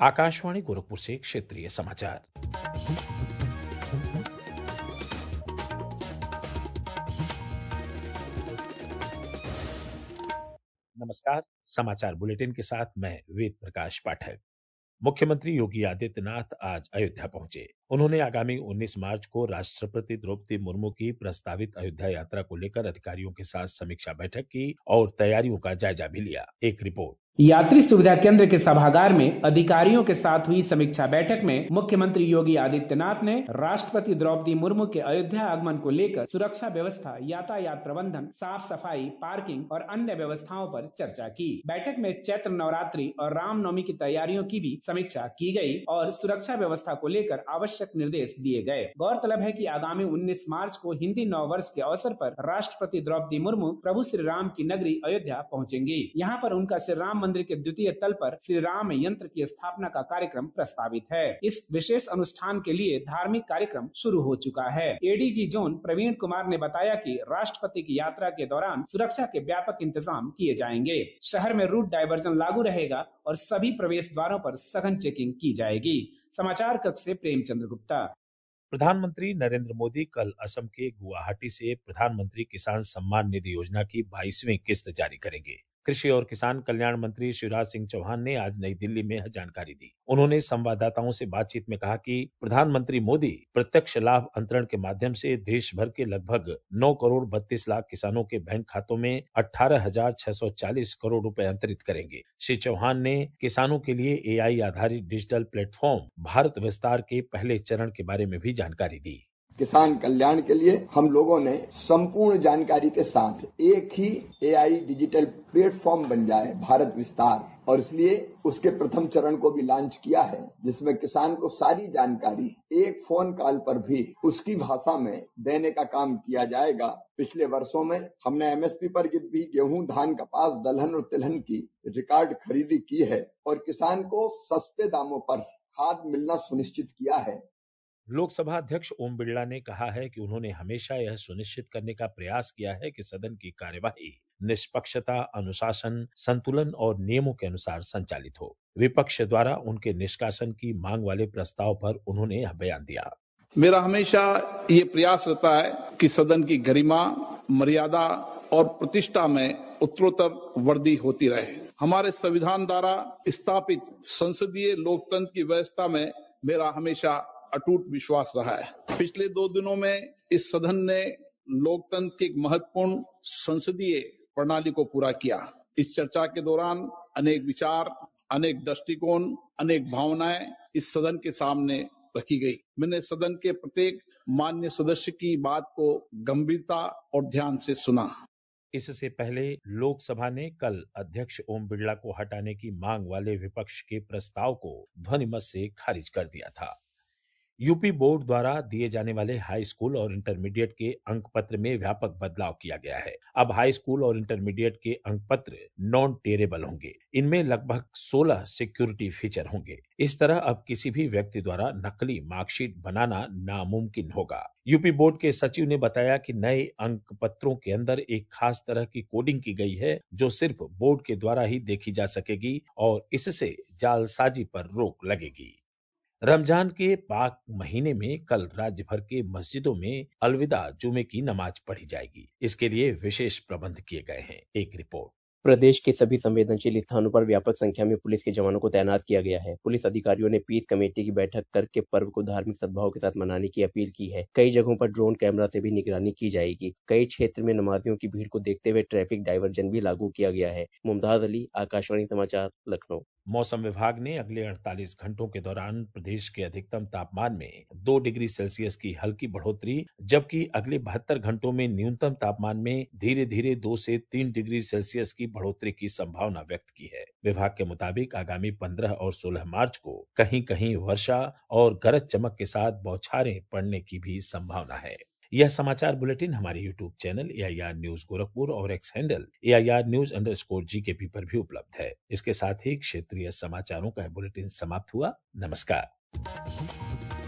आकाशवाणी गोरखपुर से क्षेत्रीय समाचार। नमस्कार। समाचार बुलेटिन के साथ मैं वेद प्रकाश पाठक। मुख्यमंत्री योगी आदित्यनाथ आज अयोध्या पहुंचे। उन्होंने आगामी 19 मार्च को राष्ट्रपति द्रौपदी मुर्मू की प्रस्तावित अयोध्या यात्रा को लेकर अधिकारियों के साथ समीक्षा बैठक की और तैयारियों का जायजा भी लिया। एक रिपोर्ट। यात्री सुविधा केंद्र के सभागार में अधिकारियों के साथ हुई समीक्षा बैठक में मुख्यमंत्री योगी आदित्यनाथ ने राष्ट्रपति द्रौपदी मुर्मू के अयोध्या आगमन को लेकर सुरक्षा व्यवस्था, यातायात प्रबंधन, साफ सफाई, पार्किंग और अन्य व्यवस्थाओं पर चर्चा की। बैठक में चैत्र नवरात्रि और रामनवमी की तैयारियों की भी समीक्षा की गई और सुरक्षा व्यवस्था को लेकर आवश्यक निर्देश दिए गए। गौरतलब है कि आगामी 19 मार्च को हिंदी नव वर्ष के अवसर पर राष्ट्रपति द्रौपदी मुर्मू प्रभु श्री राम की नगरी अयोध्या पहुंचेंगी। यहाँ पर उनका श्री राम मंदिर के द्वितीय तल पर श्री राम यंत्र की स्थापना का कार्यक्रम प्रस्तावित है। इस विशेष अनुष्ठान के लिए धार्मिक कार्यक्रम शुरू हो चुका है। एडीजी जोन प्रवीण कुमार ने बताया कि राष्ट्रपति की यात्रा के दौरान सुरक्षा के व्यापक इंतजाम किए जाएंगे। शहर में रूट डायवर्जन लागू रहेगा और सभी प्रवेश द्वारों पर सघन चेकिंग की जाएगी। समाचार कक्ष से प्रेमचंद्र गुप्ता। प्रधानमंत्री नरेंद्र मोदी कल असम के गुवाहाटी से प्रधानमंत्री किसान सम्मान निधि योजना की 22वीं किस्त जारी करेंगे। कृषि और किसान कल्याण मंत्री शिवराज सिंह चौहान ने आज नई दिल्ली में यह जानकारी दी। उन्होंने संवाददाताओं से बातचीत में कहा कि प्रधानमंत्री मोदी प्रत्यक्ष लाभ अंतरण के माध्यम से देश भर के लगभग 9 करोड़ 32 लाख किसानों के बैंक खातों में 18,640 करोड़ रुपए अंतरित करेंगे। श्री चौहान ने किसानों के लिए एआई आधारित डिजिटल प्लेटफॉर्म भारत विस्तार के पहले चरण के बारे में भी जानकारी दी। किसान कल्याण के लिए हम लोगों ने संपूर्ण जानकारी के साथ एक ही एआई डिजिटल प्लेटफॉर्म बन जाए भारत विस्तार, और इसलिए उसके प्रथम चरण को भी लॉन्च किया है, जिसमें किसान को सारी जानकारी एक फोन कॉल पर भी उसकी भाषा में देने का काम किया जाएगा। पिछले वर्षों में हमने एमएसपी पर भी गेहूं, धान, कपास, दलहन और तिलहन की रिकॉर्ड खरीदी की है और किसान को सस्ते दामों पर खाद मिलना सुनिश्चित किया है। लोकसभा अध्यक्ष ओम बिरला ने कहा है कि उन्होंने हमेशा यह सुनिश्चित करने का प्रयास किया है कि सदन की कार्यवाही निष्पक्षता, अनुशासन, संतुलन और नियमों के अनुसार संचालित हो। विपक्ष द्वारा उनके निष्कासन की मांग वाले प्रस्ताव पर उन्होंने यह बयान दिया। मेरा हमेशा ये प्रयास रहता है कि सदन की गरिमा, मर्यादा और प्रतिष्ठा में उत्तरोत्तर वृद्धि होती रहे। हमारे संविधान द्वारा स्थापित संसदीय लोकतंत्र की व्यवस्था में मेरा हमेशा अटूट विश्वास रहा है। पिछले 2 दिनों में इस सदन ने लोकतंत्र की एक महत्वपूर्ण संसदीय प्रणाली को पूरा किया। इस चर्चा के दौरान अनेक विचार, अनेक दृष्टिकोण, अनेक भावनाएं इस सदन के सामने रखी गई। मैंने सदन के प्रत्येक मान्य सदस्य की बात को गंभीरता और ध्यान से सुना। इससे पहले लोकसभा ने कल अध्यक्ष ओम बिरला को हटाने की मांग वाले विपक्ष के प्रस्ताव को ध्वनिमत से खारिज कर दिया था। यूपी बोर्ड द्वारा दिए जाने वाले हाई स्कूल और इंटरमीडिएट के अंक पत्र में व्यापक बदलाव किया गया है। अब हाई स्कूल और इंटरमीडिएट के अंक पत्र नॉन टेरेबल होंगे। इनमें लगभग 16 सिक्योरिटी फीचर होंगे। इस तरह अब किसी भी व्यक्ति द्वारा नकली मार्कशीट बनाना नामुमकिन होगा। यूपी बोर्ड के सचिव ने बताया कि नए अंक पत्रों के अंदर एक खास तरह की कोडिंग की गई है जो सिर्फ बोर्ड के द्वारा ही देखी जा सकेगी और इससे जालसाजी पर रोक लगेगी। रमजान के पाक महीने में कल राज्य भर के मस्जिदों में अलविदा जुमे की नमाज पढ़ी जाएगी। इसके लिए विशेष प्रबंध किए गए हैं। एक रिपोर्ट। प्रदेश के सभी संवेदनशील स्थानों पर व्यापक संख्या में पुलिस के जवानों को तैनात किया गया है। पुलिस अधिकारियों ने पीस कमेटी की बैठक करके पर्व को धार्मिक सद्भाव के साथ मनाने की अपील की है। कई जगहों पर ड्रोन कैमरा से भी निगरानी की जाएगी। कई क्षेत्र में नमाजियों की भीड़ को देखते हुए ट्रैफिक डायवर्जन भी लागू किया गया है। मुमताज अली, आकाशवाणी समाचार, लखनऊ। मौसम विभाग ने अगले 48 घंटों के दौरान प्रदेश के अधिकतम तापमान में 2 डिग्री सेल्सियस की हल्की बढ़ोतरी, जबकि अगले 72 घंटों में न्यूनतम तापमान में धीरे धीरे 2 से 3 डिग्री सेल्सियस की बढ़ोतरी की संभावना व्यक्त की है। विभाग के मुताबिक आगामी 15 और 16 मार्च को कहीं कहीं वर्षा और गरज चमक के साथ बौछारें पड़ने की भी संभावना है। यह समाचार बुलेटिन हमारे YouTube channel AIR news Gorakhpur और एक्स हैंडल AIR News_GKP पर भी उपलब्ध है। इसके साथ ही क्षेत्रीय समाचारों का बुलेटिन समाप्त हुआ। नमस्कार।